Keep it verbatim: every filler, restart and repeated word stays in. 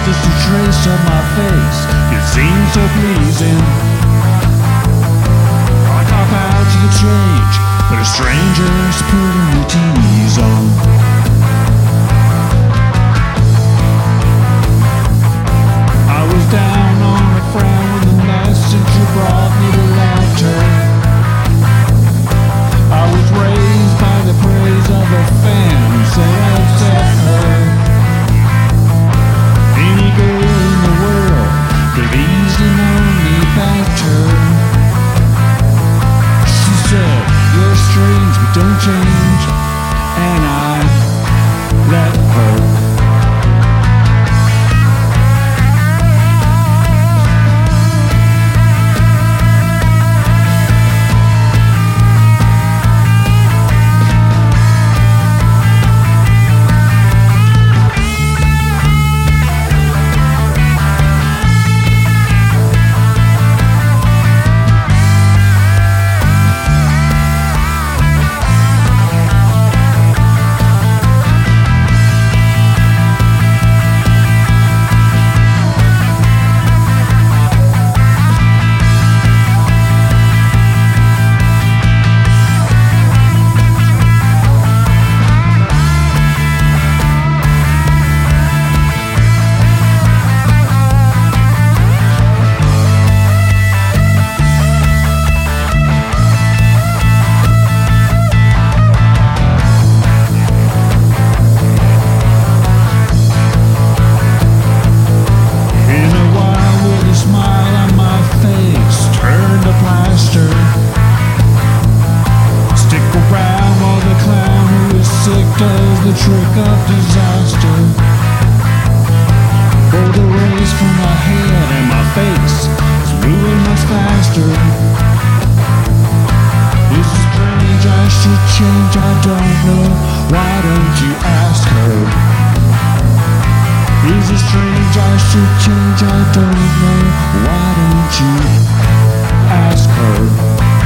just a trace of my face. It seems so pleasing. I cop out to the change, but a stranger's putting the tease on. I was down on the frown when the messenger brought me the lantern. I was raised by the praise of a fan who said I'd set her. Any girl in the world could easily know me better. She said, you're strange but don't change, and I let her. Does the trick of disaster. For the rays from my head and my face is moving much faster. Is it strange I should change? I don't know. Why don't you ask her? Is it strange I should change? I don't know. Why don't you ask her?